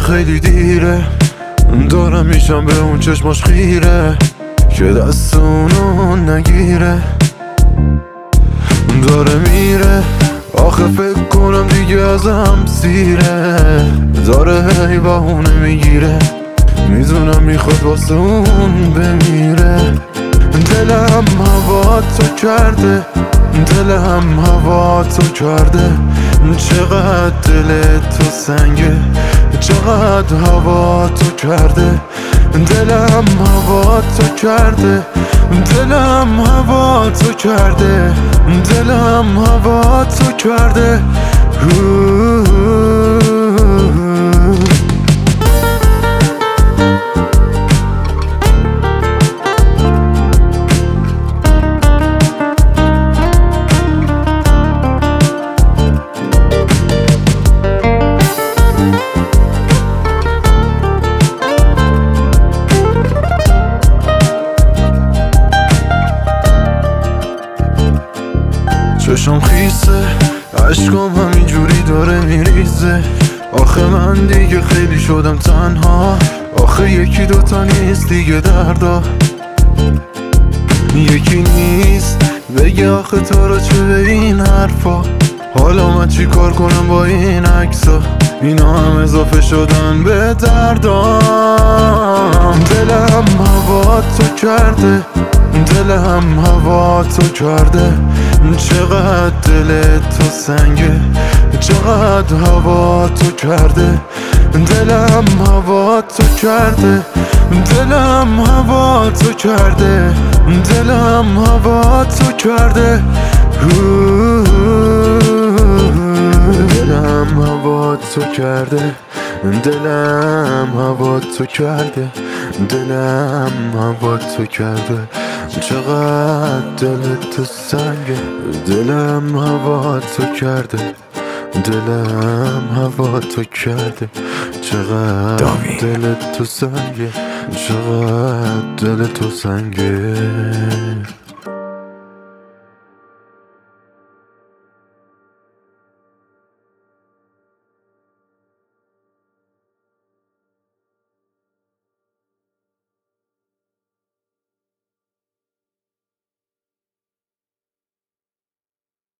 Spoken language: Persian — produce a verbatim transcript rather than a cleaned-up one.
خیلی دیره، دارم میشم به اون چشماش خیره که دست اونو نگیره. داره میره آخه فکر کنم دیگه ازم سیره، داره هی بهونه میگیره، میدونم میخواد واسه اون بمیره. دلم هوا تو کرده، دلم هوا تو کرده، چقدر دل تو سنگه، چقدر هوا تو کرده. دلم هوا تو کرده، دلم هوا تو کرده، دلم هوا تو کرده. چشم خیسه، عشقم همینجوری داره میریزه. آخه من دیگه خیلی شدم تنها، آخه یکی دوتا نیست دیگه دردا، یکی نیست بگه آخه تو رو چه به این حرفا. حالا من چی کار کنم با این عکسا، اینا هم اضافه شدن به دردام. دلم هوا تو کرده، دلم هوا تو کرده، چقدر دل تو سنگه، چقدر هوا تو کرده. دلم هوا تو کرده، دلم هوا تو کرده، دلم هوا تو کرده. دلم هوا تو کرده، دلم هوا تو کرده، دلم هوا تو کرده، چقدر دل تو سنگه. دلم هوا تو کرده، دلم هوا تو کرده، چقدر دل تو سنگه، چقدر دل تو سنگه.